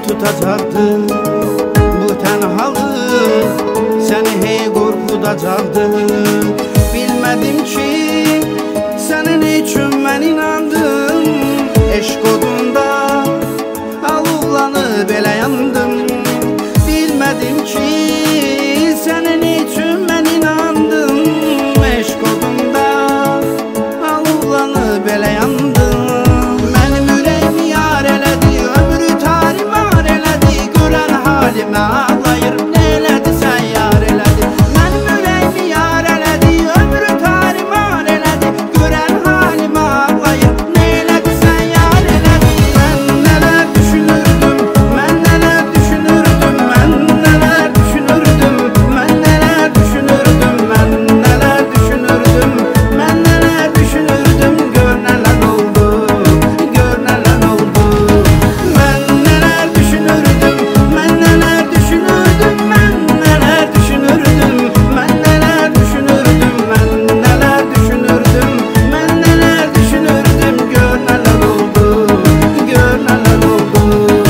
tutacaqdı. Bu tənhalıq səni hey qorxudacaqdı. Bilmədim ki, sənin üçün mən inandım. Eşq odunda alovlanıb elə yandım. Bilmədim ki, sənin üçün mən inandım. Eşq odunda alovlanıb elə yandım. Mənim ürəyimi yar elədi, ömrü tarimar elədi. Görən halimə ağlayır, nə elədisə yar elədi. Mənim ürəyimi yar elədi, ömrü tarimar elədi. Görən halimə ağlayır, nə elədisə yar elədi. Mən nələr düşünürdüm, mən nələr düşünürdüm, mən nələr düşünürdüm, mən nələr düşünürdüm, mən nələr düşünürdüm, mən nələr düşünürdüm. Gör nələr oldu, gör nələr oldu. Mən nələr düşünürdüm, mən nələr düşünürdüm, mən nələr düşünürdüm, mən nələr düşünürdüm, mən nələr düşünürdüm, mən nələr düşünürdüm. Gör nələr oldu, gör nələr oldu.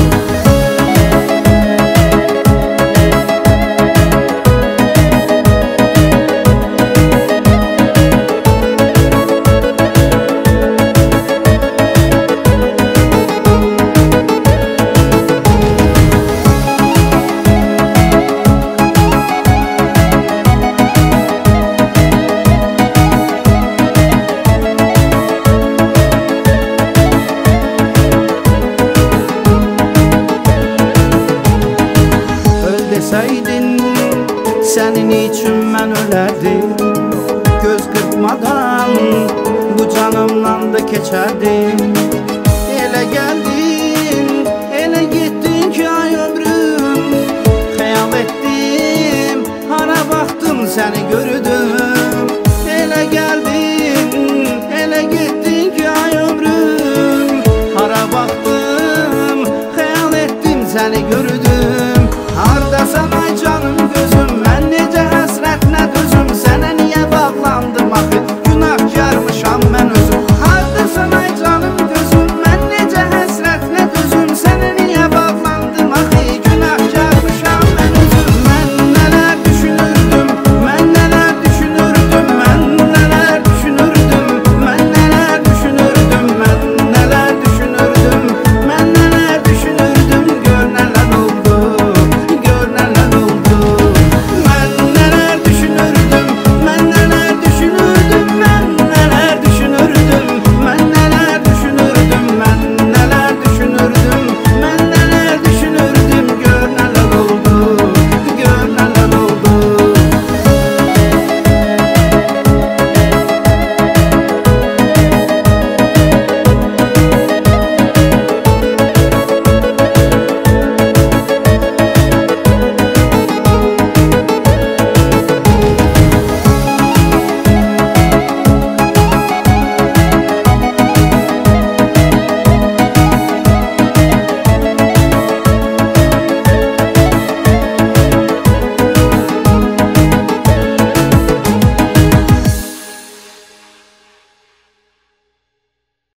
Öl deseydin, senin için ben ölerdim. Göz kırpmadan bu canımdan da geçerdim. Ele geldin, ele gittin ki ay ömrüm. Hayal ettim, hara baktım seni gördüm.